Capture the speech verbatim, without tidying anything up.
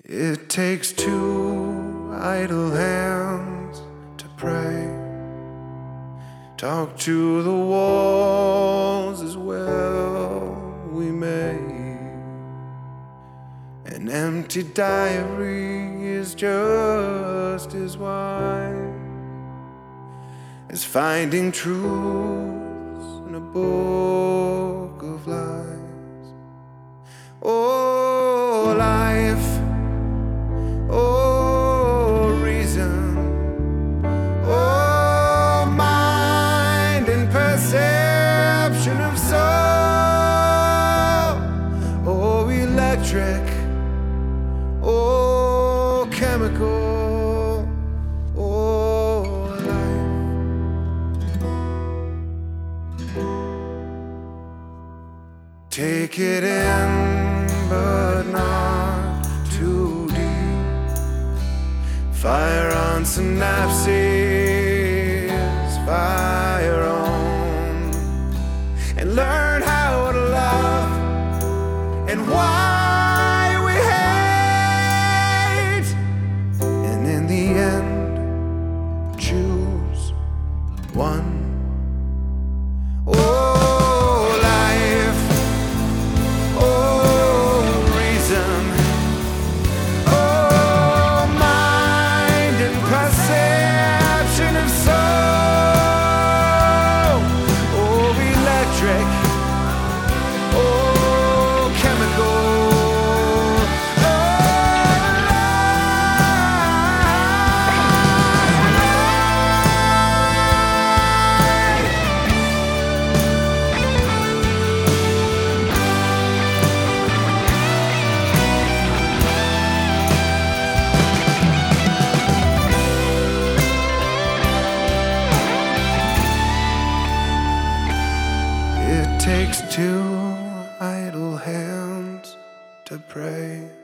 It takes two idle hands to pray. Talk to the walls as well we may. An empty diary is just as wise as finding truths in a book of lies. Oh, life. Oh, reason. Oh, mind and perception of soul. Oh, electric. Oh, chemical. Oh, life. Take it in, but not too deep. Fire on synapses, fire on, and learn how to love and why we hate. And in the end, choose one. Oh, life. Oh, reason. Oh, mind and perception of soul. Oh, electric. Oh, chemical. It takes two idle hands to pray.